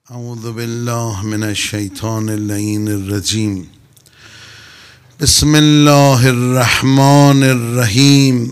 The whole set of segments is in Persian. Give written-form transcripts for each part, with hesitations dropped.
اعوذ بالله من الشیطان اللعین الرجیم. بسم الله الرحمن الرحیم.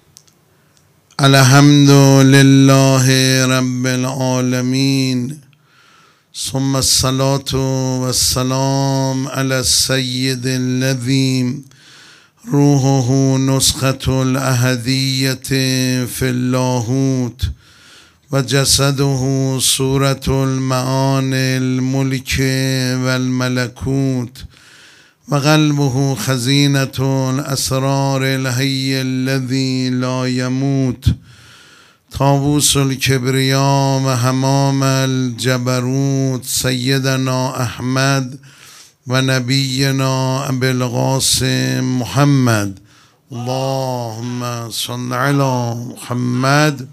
الحمد لله رب العالمین، ثم الصلاة والسلام علی السید الذی روحه نسخة الأحدیة فی اللاهوت و جسده صورة المعانی الملک والملکوت و قلبه خزینة الاسرار الحی الذی لا یموت، طاووس الکبریا و حمام الجبروت سیدنا احمد و نبینا ابی القاسم محمد. اللهم صل علی محمد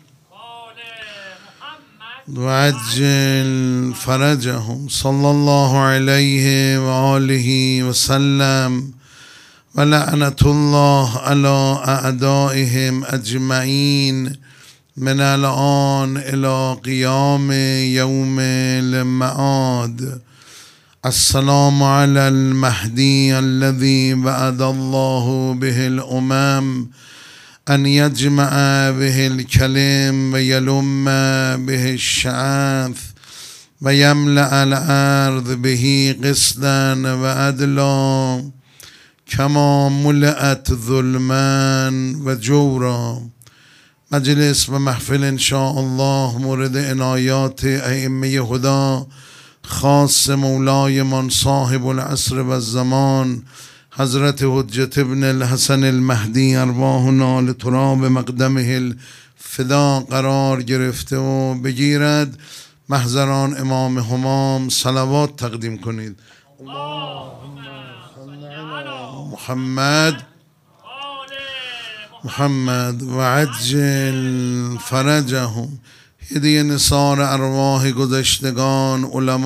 و عجل فرجهم صلی الله علیه و آله و سلم و لعنت الله علی اعدائهم اجمعین من الآن الی قیام یوم المعاد. السلام علی المهدی الذی وعد الله به الامم ان یجمع به الکلم و یلم به الشعث و یملأ الارض به قسطا و عدلا کما ملئت ظلما و جورا. مجلس و محفل انشاءالله مورد عنایات ائمه هدی، خاص مولای من صاحب العصر و الزمان حضرت حجت ابن الحسن المهدی ارواحنا لتراب مقدمه الفدا قرار گرفته و بگیرد. محضران امام همام صلوات تقدیم کنید. اللهم صل علی محمد و عجل فرجهم. هدیه نثار ارواح گذشتگان، علما